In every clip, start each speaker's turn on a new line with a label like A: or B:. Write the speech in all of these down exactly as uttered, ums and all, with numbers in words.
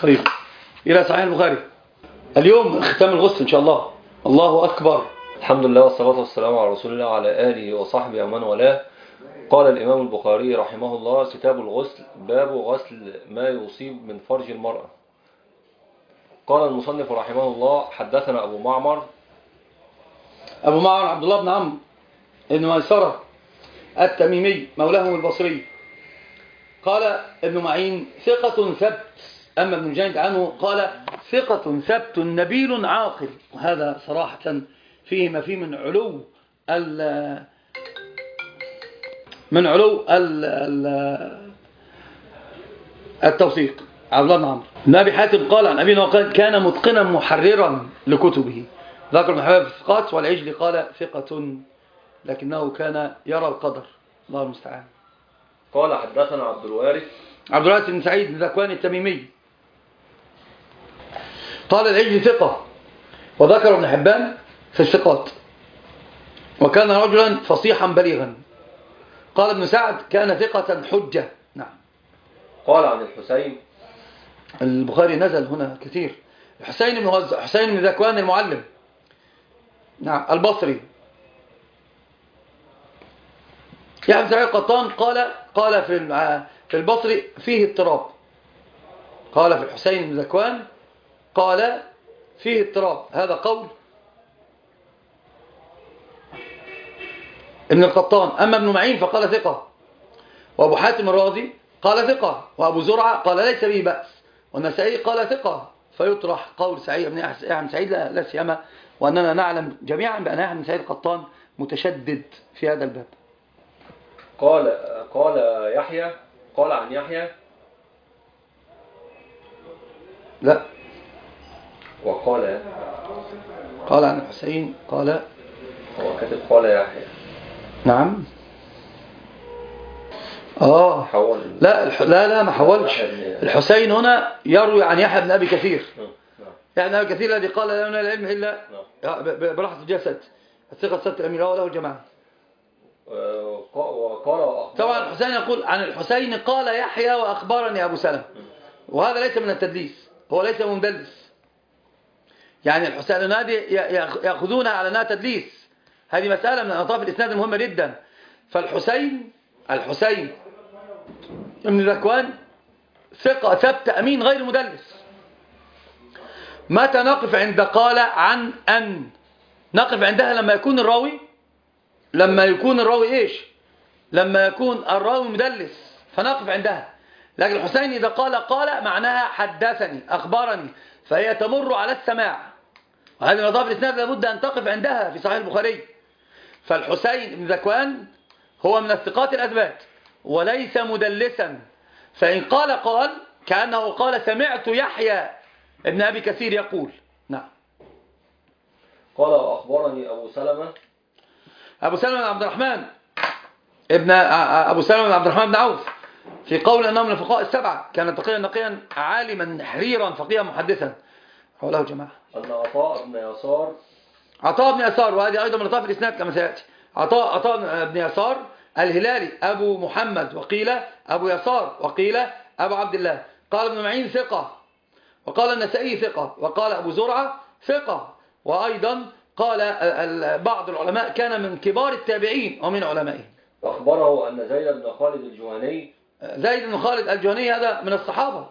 A: طيب إلى صحيح البخاري. اليوم ختام الغسل إن شاء الله. الله أكبر.
B: الحمد لله والصلاة والسلام على رسول الله وعلى آله وصحبه ومن والاه. قال الإمام البخاري رحمه الله: كتاب الغسل، باب غسل ما يصيب من فرج المرأة. قال المصنف رحمه الله: حدثنا أبو معمر
A: أبو معمر عبد الله بن عمرو بن ميسرة التميمي مولاهم البصري. قال ابن معين: ثقة ثبت. أما ابن جند عنه قال: ثقة ثبت نبيل عاقل. وهذا صراحة فيه ما فيه من علو ال من علو ال ال التوثيق. عبد الله بن عمرو بن أبي حاتم قال عن أبينا وقال: كان متقنا محررا لكتبه. ذكر ابن حبيب في الثقات. والعجلي قال: ثقة لكنه كان يرى القدر. الله المستعان.
B: قال حدثنا عبد الوارث
A: عبد الوارث بن سعيد بن ذكوان التميمي. قال العجلي: ثقة. وذكر ابن حبان في الثقات: وكان رجلا فصيحا بليغا. قال ابن سعد: كان ثقة حجة. نعم.
B: قال عن الحسين.
A: البخاري نزل هنا كثير. حسين بن غز... حسين بن ذكوان المعلم، نعم، البصري. يحيى بن سعيد القطان قال قال في في البصري فيه اضطراب. قال في الحسين بن ذكوان قال فيه اضطراب. هذا قول ابن القطان. أما ابن معين فقال ثقة. وأبو حاتم الرازي قال ثقة. وأبو زرعة قال ليس به بأس. والنسائي قال ثقة. فيطرح قول سعيد بن يحيى بن سعيد لا سيما وأننا نعلم جميعا بأن يحيى بن سعيد القطان متشدد في هذا الباب.
B: قال قال يحيى قال عن يحيى
A: لا
B: وقال
A: قال عن الحسين قال
B: هو كاتب قال يحيى. نعم.
A: اه
B: حول.
A: لا لا لا ما حولش. الحسين هنا يروي عن يحيى بن ابي كثير. يحيى بن ابي كثير الذي قال لا ينال العلم الا براحه الجسد. الثقه ست الامير وله الجماعه.
B: وقال
A: طبعا الحسين يقول عن الحسين قال يحيى واخبرني ابو سلمة. وهذا ليس من التدليس. هو ليس مدلس. يعني الحسين هذه ياخذونها على انها تدليس. هذه مساله من اطراف الاسناد المهمه جدا. فالحسين الحسين ابن ذكوان ثقة ثبت أمين غير مدلس. متى نقف عند قال عن أن؟ نقف عندها لما يكون الراوي لما يكون الراوي إيش لما يكون الراوي مدلس فنقف عندها. لكن الحسين إذا قال قال معناها حدثني أخبرني، فهي تمر على السماع. وهذه من أطراف الإسناد لابد أن تقف عندها في صحيح البخاري. فالحسين بن ذكوان هو من الثقات الأثبات وليس مدلسا. فإن قال قال كأنه قال سمعت يحيى ابن أبي كثير يقول. نعم.
B: قال أخبرني أبو سلمة
A: أبو سلمة بن عبد الرحمن ابن أبو سلمة بن عبد الرحمن بن عوف في قول أنه من الفقهاء السبعة. كان تقيا نقيا عالما حريرا فقيها محدثا. حوله جماعة.
B: أن عطاء بن يسار
A: عطاء بن يسار وهذه أيضا من لطائف الإسناد كما سيأتي. عطاء عطاء بن يسار الهلالي أبو محمد وقيل أبو يسار وقيل أبو عبد الله. قال ابن معين ثقة. وقال النسائي ثقة. وقال أبو زرعة ثقة. وأيضا قال بعض العلماء كان من كبار التابعين ومن علمائهم.
B: أخبره أن زيد بن خالد الجهني
A: زيد بن خالد الجهني هذا من الصحابة.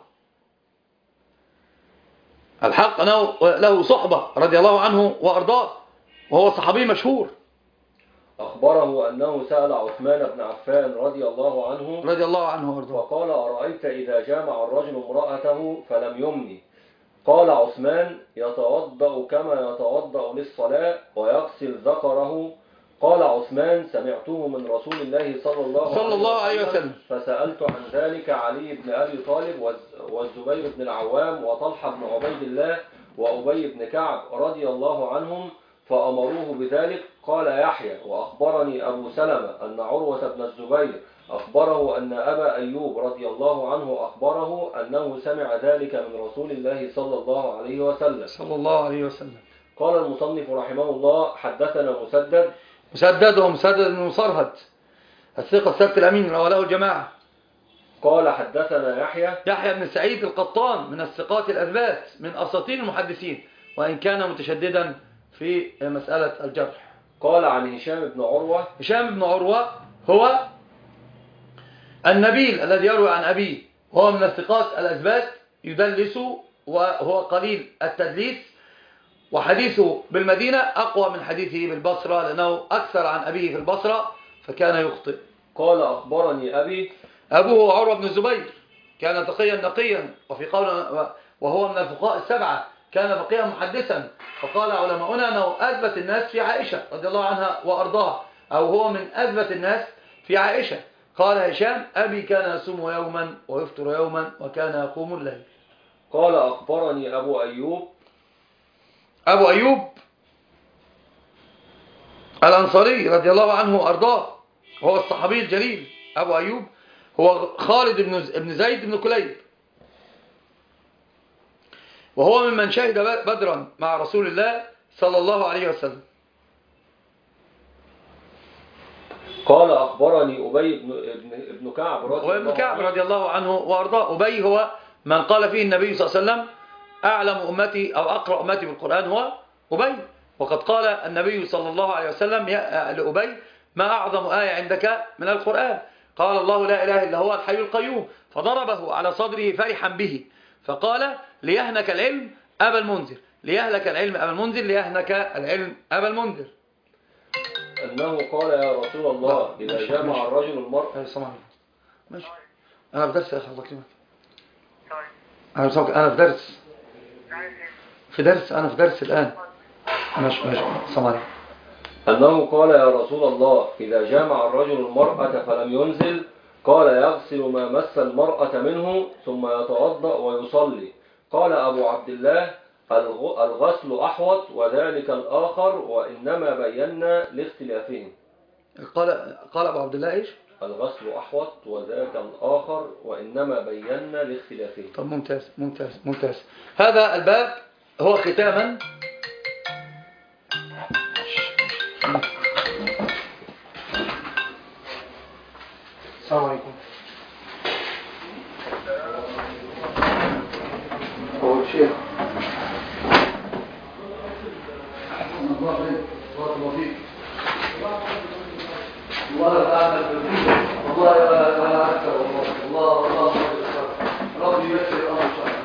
A: الحق أنه له صحبة رضي الله عنه وأرضاه وهو صحابي مشهور.
B: أخبره أنه سأل عثمان بن عفان رضي الله عنه
A: رضي الله عنه وأرضاه
B: وقال: أرأيت إذا جامع الرجل امرأته فلم يمني؟ قال عثمان: يتوضأ كما يتوضأ للصلاة ويغسل ذكره. قال عثمان: سمعته من رسول الله صلى الله,
A: صلى الله عليه وسلم.
B: فسألت عن ذلك علي بن أبي طالب والزبير بن العوام وطلحة بن عبيد الله وأبي بن كعب رضي الله عنهم فأمروه بذلك. قال يحيى: وأخبرني أبو سلمة أن عروة بن الزبير أخبره أن أبا أيوب رضي الله عنه أخبره أنه سمع ذلك من رسول الله صلى الله عليه وسلم.
A: صلى الله عليه وسلم.
B: قال المصنف رحمه الله: حدثنا مسدد
A: مسدد ومسدد بن مصرهد الثقة الثبت الأمين وله الجماعة.
B: قال حدثنا يحيى
A: يحيى بن سعيد القطان من الثقات الأثبات من أساطير المحدثين، وإن كان متشددا في مسألة الجرح.
B: قال عن هشام بن عروة
A: هشام بن عروة هو النبيل الذي يروي عن أبيه، وهو من الثقات الأثبات، يدلس وهو قليل التدليس، وحديثه بالمدينة أقوى من حديثه بالبصرة، لأنه أكثر عن أبيه في البصرة فكان يخطئ.
B: قال أخبرني أبي
A: أبوه عروة بن الزبير كان تقيا نقيا، وفي قول وهو من الفقهاء السبعة، كان فقيها محدثا، فقال علماؤنا أنه أثبت الناس في عائشة رضي الله عنها وأرضاها، أو هو من أثبت الناس في عائشة. قال هشام أبي كان يصوم يوما ويفطر يوما وكان يقوم الليل.
B: قال أخبرني أبو أيوب
A: أبو أيوب الأنصاري رضي الله عنه وأرضاه، هو الصحابي الجليل. أبو أيوب هو خالد بن زيد بن كليب، وهو ممن شهد بدرا مع رسول الله صلى الله عليه وسلم.
B: قال أخبرني أبي بن, ابن كعب رضي الله
A: عنه كعب رضي الله عنه وأرضاه. أبي هو من قال فيه النبي صلى الله عليه وسلم أعلم أمتي أو أقرأ أمتي بالقرآن هو أبي، وقد قال النبي صلى الله عليه وسلم لأبي ما أعظم آية عندك من القرآن؟ قال الله لا إله إلا هو الحي القيوم، فضربه على صدره فرحا به، فقال ليهنك العلم أبا المنذر، ليهلك العلم أبا المنذر، ليهنك العلم أبا المنذر.
B: أنه قال يا رسول الله إذا جمع الرجل المرء.
A: ماشي، أنا في درس يا أخي الله يكرمك. أنا في درس في درس أنا في درس الآن. ماشي ماشي السلام عليكم.
B: أنه قال يا رسول الله إذا جامع الرجل المرأة فلم ينزل، قال يغسل ما مس المرأة منه ثم يتوضأ ويصلي. قال أبو عبد الله الغسل أحوط وذلك الآخر وإنما بينا لاختلافهم.
A: قال قال أبو عبد الله إيش؟
B: الغسل أحوط وذاك الآخر وإنما بينا لاختلافهم.
A: طب ممتاز ممتاز ممتاز. هذا الباب هو ختاما السلام عليكم. هو الشيخ الله عليك بارك الله فيك. الله أعلم بالله. والله أنا أكثر والله الله الله ربي يسر الأمر إن شاء الله.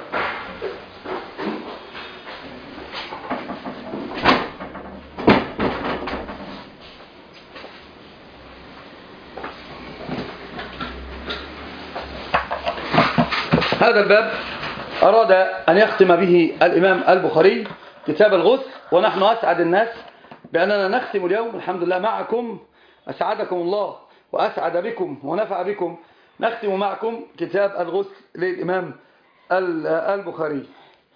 A: هذا الباب أراد أن يختم به الإمام البخاري كتاب الغسل، ونحن أسعد الناس بأننا نختم اليوم الحمد لله معكم. أسعدكم الله وأسعد بكم ونفع بكم. نختم معكم كتاب الغسل للإمام البخاري.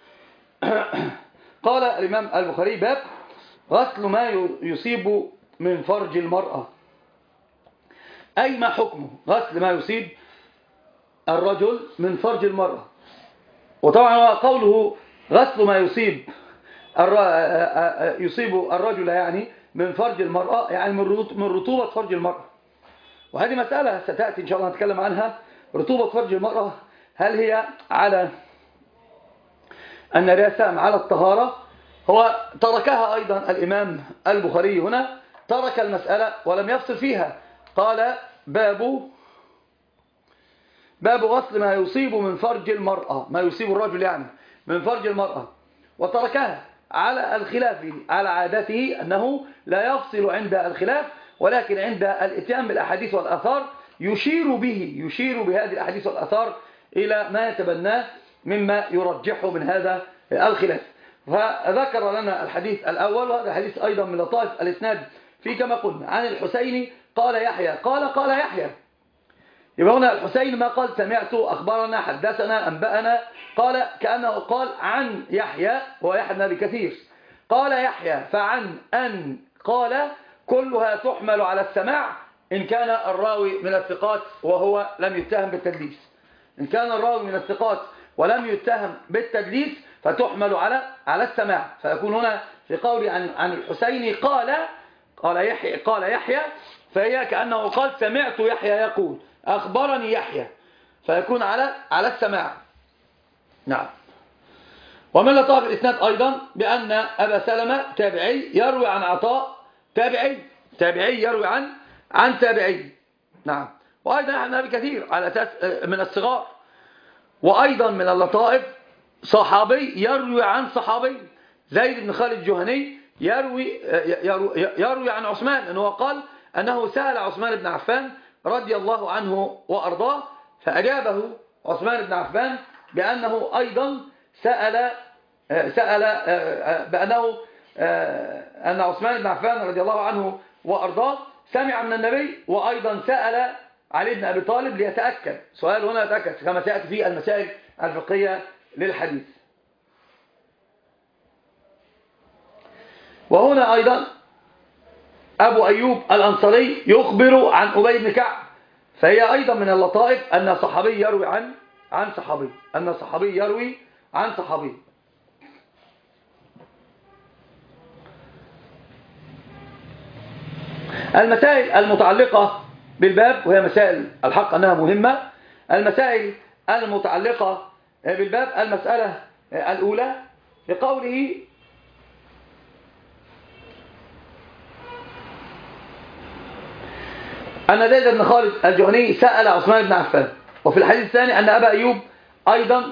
A: قال الإمام البخاري باب غسل ما يصيب من فرج المرأة. أي ما حكمه غسل ما يصيب الرجل من فرج المرأة. وطبعا قوله غسل ما يصيب يصيب الرجل يعني من فرج المرأة، يعني من رطوبة فرج المرأة. وهذه مسألة ستأتي إن شاء الله نتكلم عنها. رطوبة فرج المرأة هل هي على النجاسة أم على الطهارة؟ هو تركها أيضا الإمام البخاري هنا، ترك المسألة ولم يفصل فيها. قال باب باب غسل ما يصيب من فرج المرأة، ما يصيب الرجل يعني من فرج المرأة، وتركها على الخلاف على عادته أنه لا يفصل عند الخلاف، ولكن عند الاتيان بالأحاديث والآثار يشير به يشير بهذه الأحاديث والآثار إلى ما يتبناه مما يرجحه من هذا الخلاف. فذكر لنا الحديث الأول، وهذا الحديث أيضا من لطائف الإسناد في كما قلنا عن الحسين قال يحيى قال قال يحيى. يبقى هنا الحسين ما قال سمعت أخبرنا حدثنا أنبأنا، قال كأنه قال عن يحيى ويحيى بن أبي كثير. قال يحيى فعن أن قال كلها تحمل على السماع إن كان الراوي من الثقات وهو لم يتهم بالتدليس. إن كان الراوي من الثقات ولم يتهم بالتدليس فتحمل على على السماع، فيكون هنا في قول عن عن الحسين قال قال يحيى قال يحيى، فهي كأنه قال سمعت يحيى يقول أخبرني يحيى. فيكون على على السماع. نعم. ومن لطائف الإسناد أيضا بأن أبا سلمة تابعي يروي عن عطاء تابعي تابعي يروي عن عن تابعي. نعم. وأيضا عن أبي كثير على أساس من الصغار. وأيضا من اللطائف صحابي يروي عن صحابي زيد بن خالد الجهني يروي يروي, يروي عن عثمان أنه قال أنه سأل عثمان بن عفان رضي الله عنه وأرضاه فأجابه عثمان بن عفان بأنه أيضا سأل سأل بأنه أن عثمان بن عفان رضي الله عنه وأرضاه سمع من النبي وأيضا سأل علي بن أبي طالب ليتأكد. سؤال هنا يتأكد كما سيأتي في المسائل الفقهية للحديث. وهنا أيضا أبو أيوب الأنصاري يخبر عن أبي بن كعب، فهي أيضا من اللطائف أن صحابي يروي عن عن صحابي أن صحابي يروي عن صحابي. المسائل المتعلقة بالباب، وهي مسائل الحق أنها مهمة، المسائل المتعلقة بالباب المسألة الأولى لقوله أن زيد بن خالد الجهني سأل عثمان بن عفان، وفي الحديث الثاني أن أبا أيوب أيضا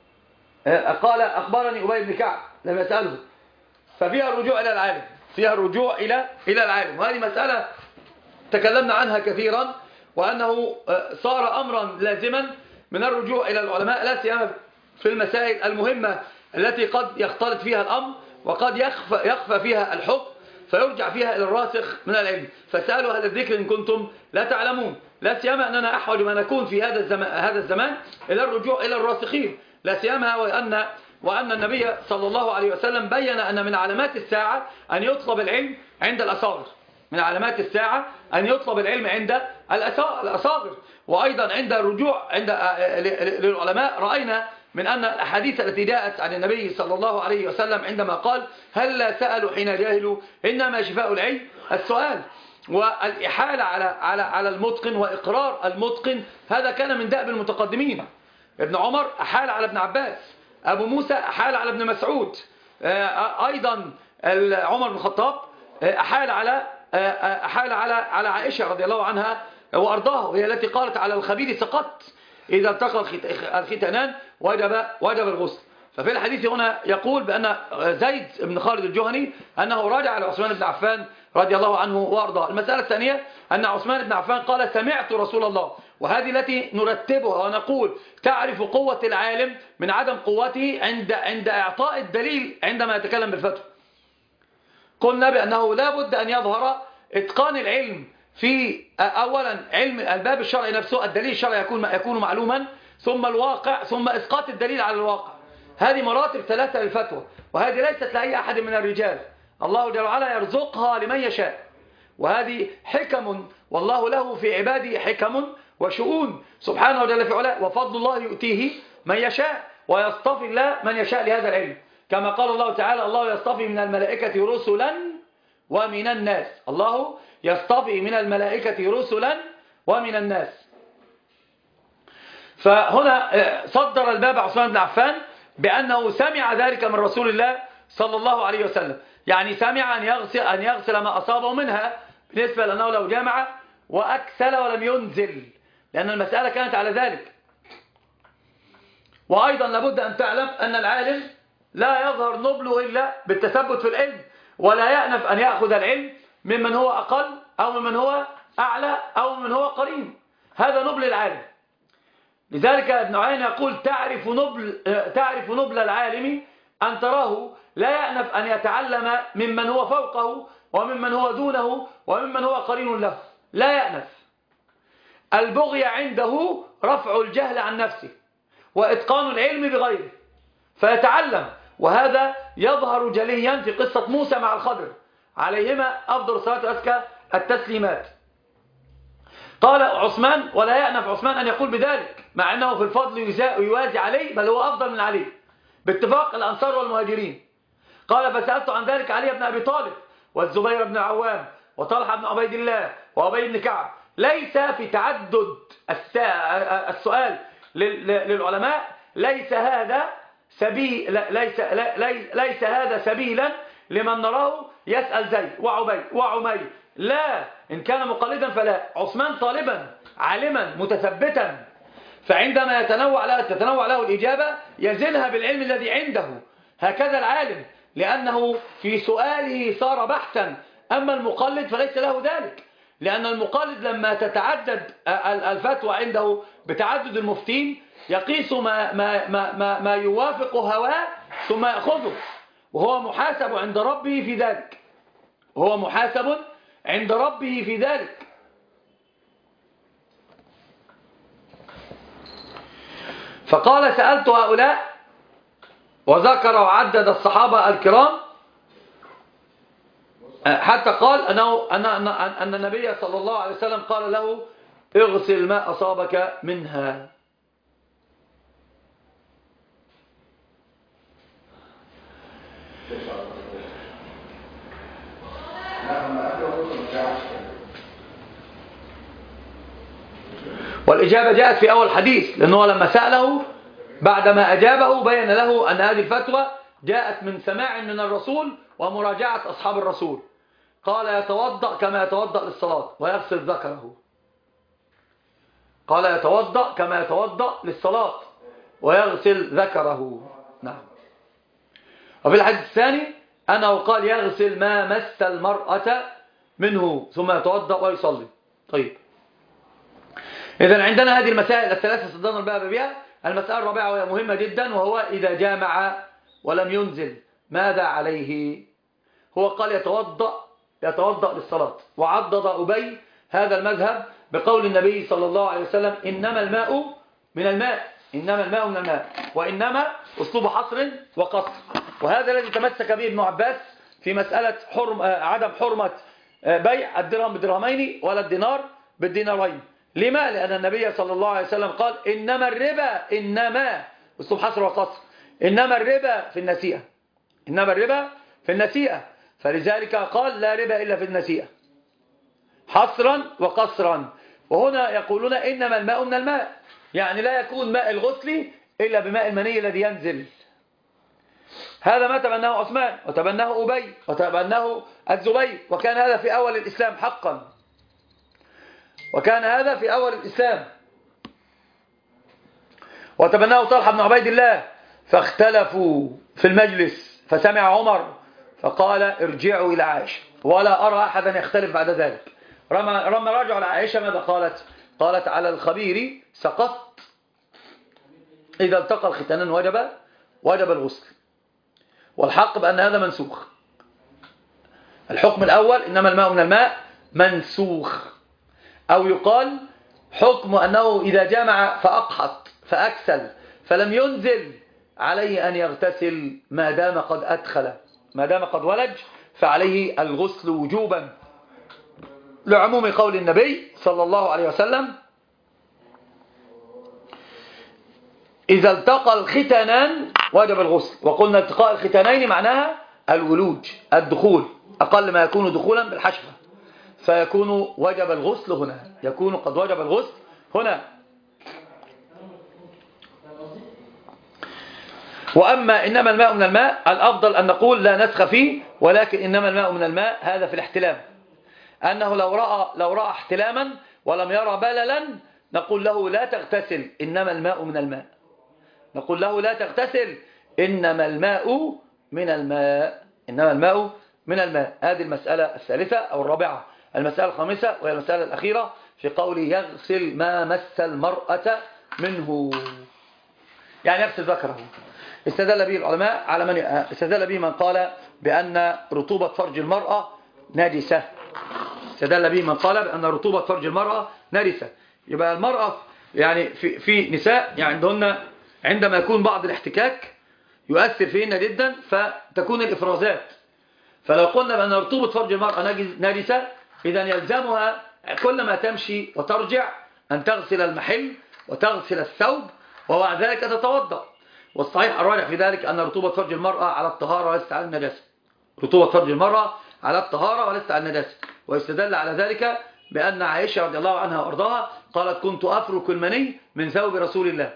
A: قال أخبرني أبي بن كعب لم يسأله، ففيها الرجوع إلى العالم فيها الرجوع إلى إلى العالم. وهذه مسألة تكلمنا عنها كثيرا، وأنه صار أمرا لازما من الرجوع إلى العلماء، لا سيما في المسائل المهمة التي قد يختلط فيها الأمر وقد يخفى, يخفى فيها الحكم، فيرجع فيها إلى الراسخ من العلم. فسألوا أهل الذكر إن كنتم لا تعلمون، لا سيما أننا أحوج ما نكون في هذا الزمان, هذا الزمان إلى الرجوع إلى الراسخين، لا سيما وأن, وأن النبي صلى الله عليه وسلم بين أن من علامات الساعة أن يطلب العلم عند الأصاغر، من علامات الساعة أن يطلب العلم عند الأصاغر. وأيضا عند الرجوع عند للعلماء رأينا من أن الأحاديث التي جاءت عن النبي صلى الله عليه وسلم عندما قال هل لا سألوا حين جاهلوا إنما شفاء العلم السؤال، والإحالة على على على المتقن وإقرار المتقن، هذا كان من دأب المتقدمين. ابن عمر أحال على ابن عباس، أبو موسى أحال على ابن مسعود، أيضا عمر بن الخطاب أحال على أحال على على عائشة رضي الله عنها وأرضاها، وهي التي قالت على الخبير سقط إذا التقى الختانان وجب وجب الغسل. ففي الحديث هنا يقول بأن زيد بن خالد الجهني أنه راجع على عثمان بن عفان رضي الله عنه وأرضاه. المسألة الثانية أن عثمان بن عفان قال سمعت رسول الله، وهذه التي نرتبها ونقول تعرف قوة العالم من عدم قوته عند عند إعطاء الدليل عندما يتكلم بالفتوى. قلنا بأنه لا بد أن يظهر إتقان العلم في أولا علم الباب الشرعي نفسه، الدليل الشرعي يكون يكون معلوما، ثم الواقع، ثم إسقاط الدليل على الواقع. هذه مراتب ثلاثة للفتوى، وهذه ليست لأي أحد من الرجال، الله جل وعلا يرزقها لمن يشاء، وهذه حكم، والله له في عباده حكم وشؤون سبحانه جل في علاه، وفضل الله يؤتيه من يشاء، ويصطفي الله من يشاء لهذا العلم، كما قال الله تعالى الله يصطفي من الملائكة رسلا ومن الناس، الله يصطفي من الملائكة رسلا ومن الناس. فهنا صدر الباب عثمان بن عفان بأنه سمع ذلك من رسول الله صلى الله عليه وسلم، يعني سمع أن يغسل, أن يغسل ما أصابه منها، بالنسبة لأنه لو جامع وأكسل ولم ينزل، لأن المسألة كانت على ذلك. وأيضا لابد أن تعلم أن العالم لا يظهر نبله إلا بالتثبت في العلم، ولا يأنف أن يأخذ العلم ممن هو أقل أو ممن هو أعلى أو ممن هو قريب، هذا نبل العالم. لذلك ابن عين يقول تعرف نبل, تعرف نبل العالم أن تراه لا يأنف أن يتعلم ممن هو فوقه وممن هو دونه وممن هو قرين له، لا يأنف. البغي عنده رفع الجهل عن نفسه وإتقان العلم بغيره فيتعلم، وهذا يظهر جليا في قصة موسى مع الخضر عليهما أفضل الصلاة وأزكى التسليمات. قال عثمان ولا يأنف عثمان أن يقول بذلك، مع أنه في الفضل يوازي عليه، بل هو أفضل من عليه باتفاق الأنصار والمهاجرين. قال فسألت عن ذلك علي بن أبي طالب والزبير بن العوام وطلحة بن عبيد الله وأبي بن كعب، ليس في تعدد السؤال للعلماء ليس هذا سبيل ليس ليس هذا سبيلا لمن نراه يسأل زيد وعبيد وعمير. لا، إن كان مقلدا فلا. عثمان طالبا عالما متثبتا، فعندما يتنوع له تتنوع له الإجابة يزنها بالعلم الذي عنده. هكذا العالم، لأنه في سؤاله صار بحثا. أما المقلد فليس له ذلك، لأن المقلد لما تتعدد الفتوى عنده بتعدد المفتين يقيس ما, ما, ما, ما, ما يوافق هواه ثم يأخذه، وهو محاسب عند ربه في ذلك. وهو محاسب عند ربه في ذلك. فقال سألت هؤلاء، وذكر وعدد الصحابة الكرام حتى قال أنه أن, أن, أن النبي صلى الله عليه وسلم قال له اغسل ما أصابك منها. والإجابة جاءت في أول حديث، لأنه لما سأله بعدما أجابه بين له أن هذه الفتوى جاءت من سماع من الرسول ومراجعة أصحاب الرسول. قال يتوضأ كما يتوضأ للصلاة ويغسل ذكره. قال يتوضأ كما يتوضأ للصلاة ويغسل ذكره. نعم. وفي الحديث الثاني أنه قال يغسل ما مس المرأة منه ثم يتوضأ ويصلي. طيب، إذن عندنا هذه المسائل الثلاثة صدرنا الباب بها. المسألة الرابعة وهي مهمة جدا، وهو إذا جامع ولم ينزل ماذا عليه؟ هو قال يتوضأ يتوضأ للصلاة، وعضد أبي هذا المذهب بقول النبي صلى الله عليه وسلم إنما الماء من الماء، إنما الماء من الماء، وإنما أسلوب حصر وقصر. وهذا الذي تمسك به ابن عباس في مسألة حرم عدم حرمة بيع الدرهم بدرهمين ولا الدينار بالدينارين. لما؟ لأن النبي صلى الله عليه وسلم قال إنما الربا، إنما أسلوب حصر وقصر، إنما الربا في النسيئة، إنما الربا في النسيئة، فلذلك قال لا ربا إلا في النسيئة حصرا وقصرا. وهنا يقولون إنما الماء من الماء، يعني لا يكون ماء الغسل إلا بماء المني الذي ينزل. هذا ما تبناه عثمان وتبناه أبي وتبناه الزبير، وكان هذا في أول الإسلام حقا، وكان هذا في أول الإسلام. وتبناه طلحة بن عبيد الله، فاختلفوا في المجلس فسمع عمر فقال ارجعوا إلى عائشة، ولا أرى أحدا يختلف بعد ذلك. رمى رمى راجع لعائشة ماذا قالت؟ قالت على الخبير سقط، إذا التقى الختانان وجب وجب الغسل. والحق بأن هذا منسوخ. الحكم الأول إنما الماء من الماء منسوخ، أو يقال حكم أنه إذا جامع فأقحط فأكسل فلم ينزل عليه أن يغتسل ما دام قد أدخل، ما دام قد ولج فعليه الغسل وجوبا، لعموم قول النبي صلى الله عليه وسلم إذا التقى الختانان وجب الغسل. وقلنا التقاء الختانين معناها الولوج، الدخول، أقل ما يكون دخولا بالحشفة، فيكون وجب الغسل هنا، يكون قد وجب الغسل هنا. وأما إنما الماء من الماء، الأفضل أن نقول لا نسخ فيه، ولكن إنما الماء من الماء هذا في الاحتلام، أنه لو رأى, لو رأى احتلاما ولم يرى بللا نقول له لا تغتسل، إنما الماء من الماء، نقول له لا تغتسل، إنما الماء من الماء، إنما الماء من الماء. هذه المسألة الثالثة أو الرابعة. المسألة الخامسة وهي المسألة الأخيرة في قوله يغسل ما مس المرأة منه، يعني يغسل ذكره. استدل به العلماء على من استدل به من قال بأن رطوبة فرج المرأة نجسة، استدل به من قال بأن رطوبة فرج المرأة نجسة. يبقى المرأة يعني في في نساء يعني عندهن عندما يكون بعض الاحتكاك يؤثر فيهن جدا فتكون الإفرازات، فلو قلنا بأن رطوبة فرج المرأة نجسة إذا يلزمها كلما تمشي وترجع أن تغسل المحل وتغسل الثوب وبعد ذلك تتوضأ. والصحيح الراجح في ذلك أن رطوبة فرج المرأة على الطهارة وليست على النجاسة، رطوبة فرج المرأة على الطهارة وليست على النجاسة. ويستدل على ذلك بأن عائشة رضي الله عنها وأرضاها قالت كنت أفرك المني من ثوب رسول الله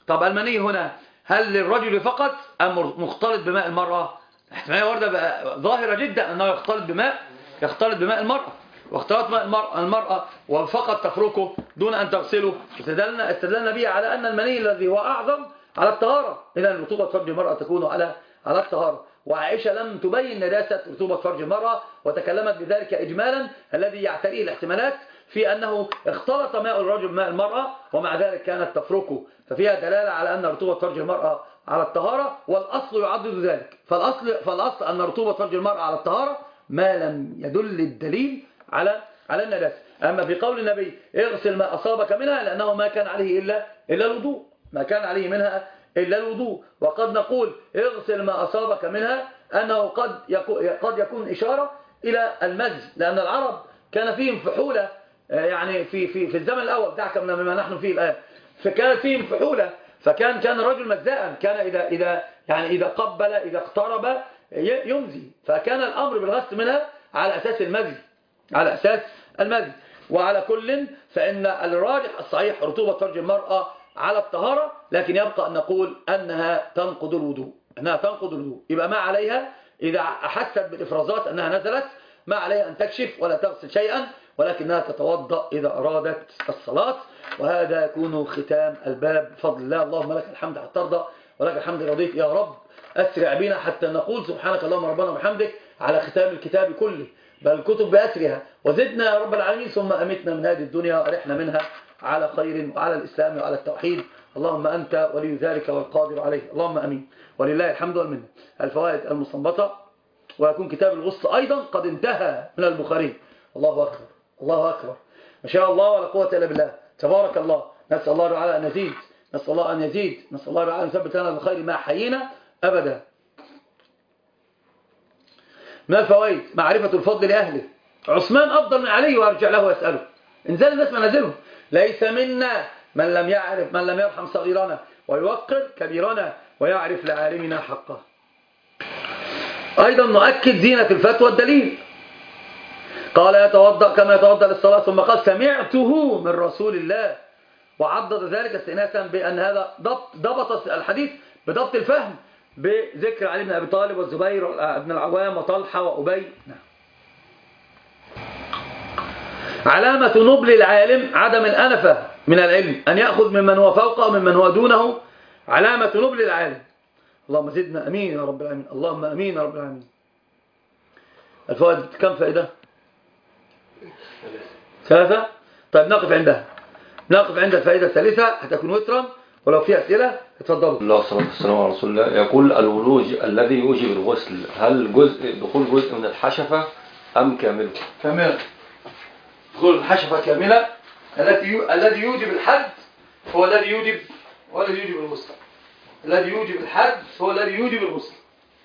A: طب المني هنا هل للرجل فقط أم مختلط بماء المرأة؟ احتمالية واردة بقى ظاهرة جدا أنه يختلط بماء يختلط بماء المرأة، واختلاط ماء المرأة, المرأة وفقط تفركه دون أن تغسله. استدلنا, استدلنا به على أن المني الذي هو أعظم على الطهارة، إذا رطوبة فرج المرأة تكون على على الطهارة. وعائشة لم تبين نجاسة رطوبة فرج المرأة وتكلمت بذلك إجمالا الذي يعتريه الاحتمالات في أنه اختلط ماء الرجل بماء المرأة ومع ذلك كانت تفركه، ففيها دلالة على أن رطوبة فرج المرأة على الطهارة، والأصل يعضد ذلك. فالأصل, فالأصل أن رطوبة فرج المرأة على الطهارة ما لم يدل الدليل على على النجاسة. أما في قول النبي اغسل ما أصابك منها لأنه ما كان عليه إلا إلا الوضوء، ما كان عليه منها إلا الوضوء. وقد نقول اغسل ما أصابك منها أنه قد يكون, قد يكون إشارة إلى المزي، لأن العرب كان فيهم فحولة يعني في في في الزمن الأول دعك من مما نحن فيه الآن، فكان فيهم فحولة، فكان كان الرجل مزاء، كان إذا إذا يعني إذا قبل إذا اقترب يمزي، فكان الأمر بالغسل منها على أساس المزي على أساس المزي. وعلى كل فإن الراجح الصحيح رطوبة فرج المرأة على الطهارة، لكن يبقى أن نقول أنها تنقض الوضوء، أنها تنقض الوضوء. يبقى ما عليها إذا أحست بالإفرازات أنها نزلت ما عليها أن تكشف ولا تغسل شيئا، ولكنها تتوضأ إذا أرادت الصلاة. وهذا يكون ختام الباب بفضل الله. اللهم لك الحمد حتى ترضى ولك الحمد رضيت. يا رب أسرع بنا حتى نقول سبحانك اللهم ربنا وبحمدك على ختام الكتاب كله، بل الكتب بأسرها، وزدنا يا رب العالمين ثم أمتنا من هذه الدنيا وأرحنا منها على خير وعلى الإسلام وعلى التوحيد. اللهم أنت ولي ذلك والقادر عليه. اللهم أمين. ولله الحمد والمنة. الفوائد المستنبطة، ويكون كتاب الغسل أيضا قد انتهى من البخاري. الله أكبر الله أكبر ما شاء الله ولا قوة إلا بالله، تبارك الله. نسأل الله تعالى أن يزيد، نسأل الله أن يزيد، نسأل الله تعالى أن يثبت لنا بالخير ما حيينا أبدا. من الفوائد معرفة الفضل لأهله. عثمان أفضل من علي وأرجع له وأسأله. انزل الناس منازلهم. ليس منا من لم يعرف من لم يرحم صغيرنا ويوقر كبيرنا ويعرف لعالمنا حقه. أيضا نؤكد زينة الفتوى الدليل. قال يتوضأ كما يتوضأ للصلاة، ثم قال سمعته من رسول الله، وعضد ذلك استئناسا بأن هذا ضبط ضبط الحديث بضبط الفهم بذكر علي بن أبي طالب والزبير بن العوام وطلحة وأبي. علامة نبل العالم عدم الأنفة من العلم، أن يأخذ ممن هو فوقه وممن هو دونه. علامة نبل العالم. اللهم زدنا أمين يا رب العالمين. اللهم أمين يا رب العالمين. الفوائد كم فائدة؟ ثلاثة. طيب نقف عندها، نقف عند الفائدة الثالثة هتكون وترا، ولو في أسئلة اتفضلوا.
B: الله والصلاة والسلام على رسول الله. يقول الولوج الذي يوجب الغسل هل جزء دخول جزء من الحشفة أم كامله؟
A: كاملة. دخول الحشفة كاملة. التي الذي يوجب الحد هو الذي يوجب هو الذي يوجب الغسل. الذي يوجب الحد هو الذي يوجب الغسل.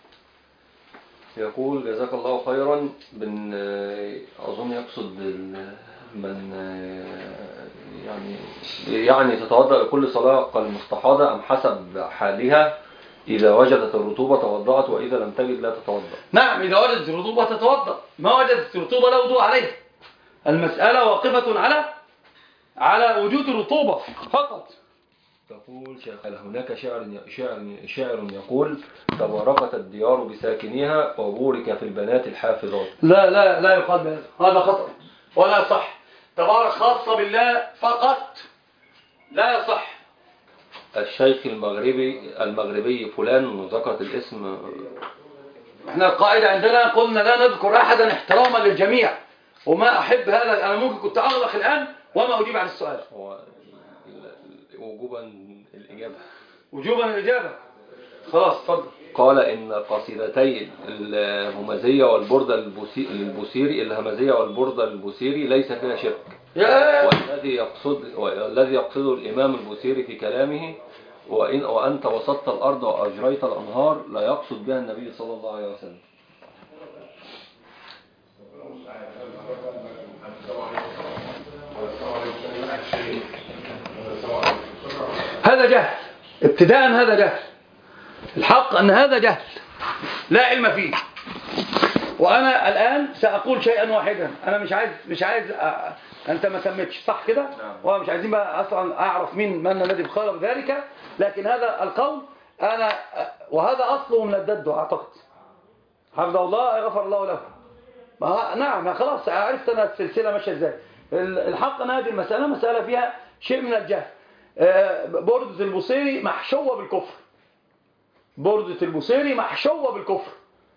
B: يقول جزاك الله خيرا. بن أظن يقصد من يعني يعني تتوضأ لكل صلاة كالمستحاضة أم حسب حالها؟ إذا وجدت الرطوبة توضأت وإذا لم تجد لا تتوضأ.
A: نعم، إذا وجدت الرطوبة تتوضأ، ما وجدت الرطوبة لا وضوء عليها. المسألة واقفة على على وجود الرطوبة فقط.
B: تقول شيخ هناك شاعر شاعر شاعر يقول تباركت الديار بساكنيها وبورك في البنات الحافظات.
A: لا لا لا يقال بهذا، هذا خطأ ولا صح. تبارك خاصة بالله فقط، لا يصح.
B: الشيخ المغربي المغربي فلان وذكرت الاسم.
A: احنا القاعدة عندنا قلنا لا نذكر أحدا احتراما للجميع، وما أحب هذا. أنا ممكن كنت أغلق الآن وما أجيب عن السؤال.
B: هو وجوبا الإجابة
A: وجوبا الإجابة. خلاص اتفضل.
B: قال إن قصيدتي الهمزية والبردة البوسيري الهمزية والبردة البوسيري ليس فيها شرك. والذي يقصد والذي يقصده الإمام البوسيري في كلامه وإن وأنت وسطت الأرض وأجريت الأنهار لا يقصد بها النبي صلى الله عليه وسلم.
A: هذا جهل ابتداء، هذا جهل. الحق أن هذا جهل لا علم فيه. وأنا الآن سأقول شيئا واحدا. أنا مش عايز مش عايز أنت ما سميتش صح كده؟ ومش عايزين بقى أصلا أعرف مين من الذي قال بذلك، لكن هذا القول أنا وهذا أصله من الدد أعتقد. حفظه الله غفر الله له. ما نعم خلاص عرفت أنا السلسلة ماشية إزاي. الحق أن هذه المسألة مسألة فيها شيء من الجهل. بردة البوصيري محشوة بالكفر. بردة البوصيري محشوة بالكفر.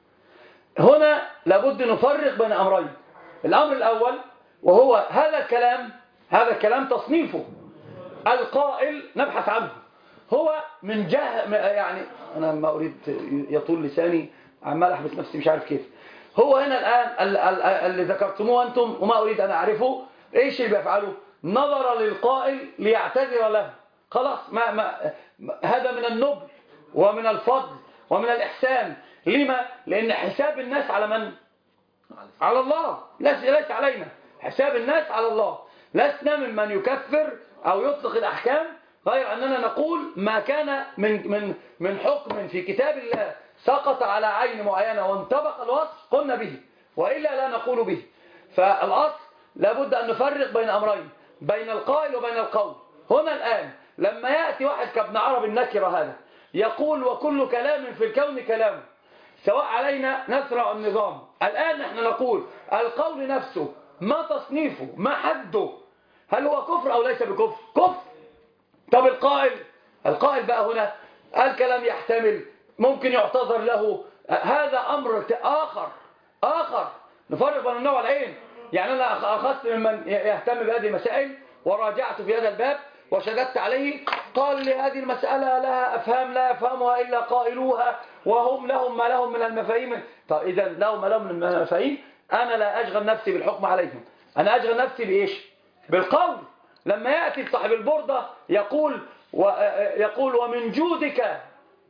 A: هنا لابد نفرق بين أمرين. الأمر الأول وهو هذا الكلام هذا الكلام تصنيفه القائل نبحث عنه هو من جهة يعني أنا ما أريد يطول لساني عمال أحبس نفسي مش عارف كيف. هو هنا الآن اللي ذكرتموه أنتم وما أريد أن أعرفه إيش اللي بيفعله؟ نظر للقائل ليعتذر له خلاص ما ما هذا من النبل ومن الفضل ومن الإحسان. لما؟ لأن حساب الناس على من؟ على الله ليس ليس علينا. حساب الناس على الله. لسنا ممن يكفر أو يطلق الأحكام غير أننا نقول ما كان من من من حكم في كتاب الله سقط على عين معينة وانطبق الوصف قلنا به وإلا لا نقول به. فالأصل لابد أن نفرق بين أمرين بين القائل وبين القول. هنا الآن لما يأتي واحد كابن عرب النكرة هذا يقول وكل كلام في الكون كلامه سواء علينا نسرع النظام. الآن نحن نقول القول نفسه ما تصنيفه ما حده هل هو كفر أو ليس بكفر؟ كفر. طب القائل القائل بقى هنا الكلام يحتمل ممكن يعتذر له هذا أمر آخر آخر نفرق بين النوع والعين. يعني أنا أخذت ممن يهتم بهذه المسائل وراجعت في هذا الباب وشددت عليه قال لي هذه المسألة لها أفهام لا يفهمها إلا قائلوها وهم لهم ما لهم من المفاهيم. طيب إذا لهم ما لهم من المفاهيم أنا لا أشغل نفسي بالحكم عليهم. أنا أشغل نفسي بإيش؟ بالقول. لما يأتي صاحب البردة يقول ويقول ومن جودك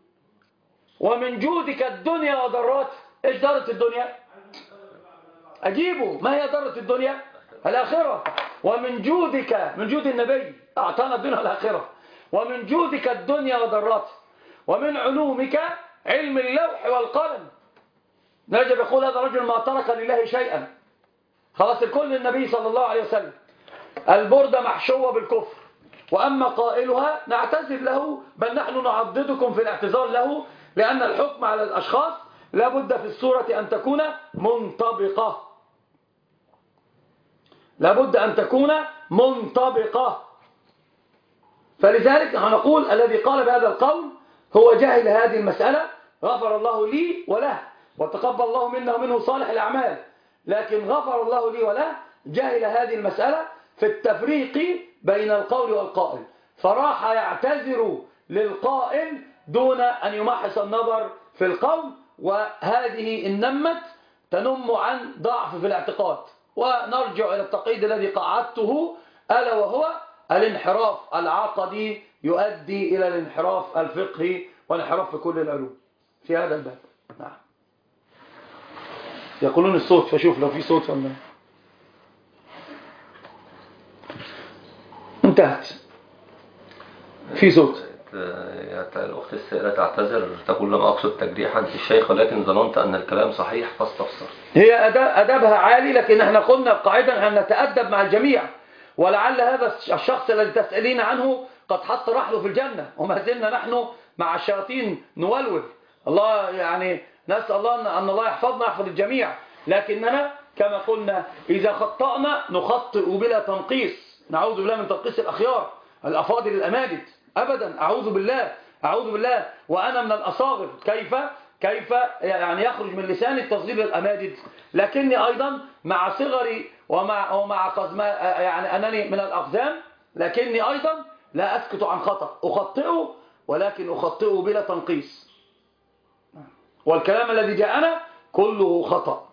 A: ومن جودك الدنيا وضرات. إيش ضرة الدنيا؟ أجيبه ما هي ضرة الدنيا؟ الآخرة. ومن جودك من جود النبي أعطانا الدنيا والآخرة. ومن جودك الدنيا وضرات ومن علومك علم اللوح والقلم. نجب يقول هذا رجل ما ترك لله شيئا. خلاص الكل النبي صلى الله عليه وسلم. البردة محشوة بالكفر وأما قائلها نعتذر له بل نحن نعضدكم في الاعتذار له لأن الحكم على الأشخاص لابد في الصورة أن تكون منطبقة لابد أن تكون منطبقة. فلذلك نقول الذي قال بهذا القول هو جاهل هذه المسألة غفر الله لي وله وتقبل الله منا ومنه صالح الأعمال لكن غفر الله لي وله جاهل هذه المسألة في التفريق بين القول والقائل فراح يعتذر للقائل دون أن يمحص النظر في القول. وهذه النمت تنم عن ضعف في الاعتقاد. ونرجع إلى التقييد الذي قعدته ألا وهو الانحراف العقدي يؤدي إلى الانحراف الفقهي والانحراف في كل العلوم في هذا الباب. نعم. يقولون الصوت فشوف لو في صوت ولا انتهت في صوت.
B: الأخت السائلة تعتذر تقول لم أقصد تجريحا في الشيخ ولكن ظننت أن الكلام صحيح فاستفسر.
A: هي أدبها عالي لكن احنا قلنا قاعدة أن نتأدب مع الجميع ولعل هذا الشخص الذي تسألين عنه قد حط رحله في الجنة وما زلنا نحن مع الشياطين نولول. الله يعني نسأل الله أن الله يحفظنا يحفظ الجميع. لكننا كما قلنا إذا خطأنا نخطئ بلا تنقيص. نعوذ بالله من تنقيص الأخيار الأفاضل الأماجد أبدا. أعوذ بالله أعوذ بالله وأنا من الأصاغر. كيف كيف يعني يخرج من لساني التصغير الأماجد لكني أيضا مع صغري ومع ومع قزم يعني أنني من الأقزام لكني أيضا لا أسكت عن خطأ أخطئه ولكن أخطئه بلا تنقيص. والكلام الذي جاءنا كله خطأ